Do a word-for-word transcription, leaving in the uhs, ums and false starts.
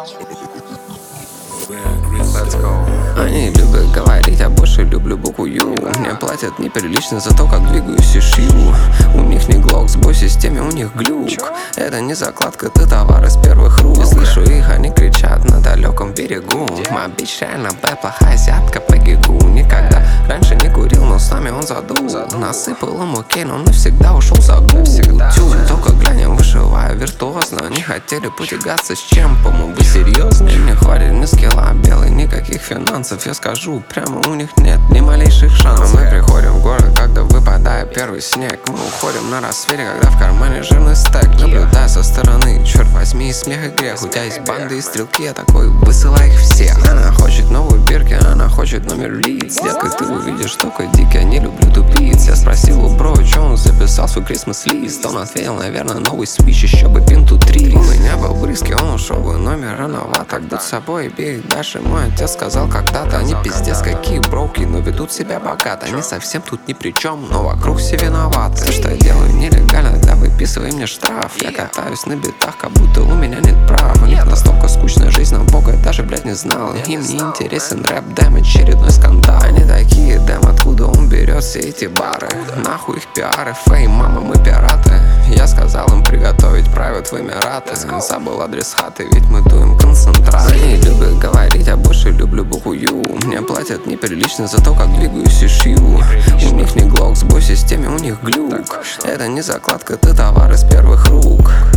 Let's go. Они любят говорить, а больше люблю букву Ю. Мне платят неприлично за то, как двигаюсь и шью. У них не глок, сбой в системе, у них глюк. Это не закладка, ты товар из первых рук. Я слышу их, они кричат на далеком берегу. Моя бич реально бэд, плохая азиатка по гигу. Никогда раньше не курил, но с нами он задул. Насыпал ему кейн, он навсегда ушел за гул. Только глянем, вышиваю виртуозно. Не хотели потягаться с чемпом, вы серьезно? Не хватит ни скилла, белый, никаких финансов. Я скажу, прямо у них нет ни малейших шансов. Мы приходим в город, когда выпадает первый снег. Мы уходим на рассвете, когда в кармане жирный стек. Наблюдая со стороны, черт возьми, и смех и грех. У тебя есть банды и стрелки, я такой, высылай их всех. Она хочет новую бирки, она хочет номер лиц. Детка, ты увидишь только дикий, я не люблю тупиц. Я спросил у бро, что он записал свой Christmas лист. Он ответил, наверное, новый свич, еще бы пинту три. У меня был близкий, он ушел бы, номер рановато. Будь собой и бей дальше. Мой отец сказал когда-то, они пиздец какие броки, но ведут себя богато. Они совсем тут ни при чем, но вокруг все виноваты. Все, что я делаю нелегально, да выписывай мне штраф. Я катаюсь на битах, как будто у меня нет прав. У них настолько скучная жизнь, но бога я даже, блядь, не знал. Им не интересен рэп, дэм, очередной скандал. Они такие, дэм, откуда он берет все эти бары? Нахуй их пиары, фейм, мама, мы пираты. Я сказал им приготовить прайвет в Эмираты. Забыл адрес хаты, ведь мы дуем концентрат. Они любят говорить, а больше люблю букву Ю. Мне платят неприлично за то, как двигаюсь и шью. У них не глок, сбой в системе, у них глюк. Это не закладка, ты товар из первых рук.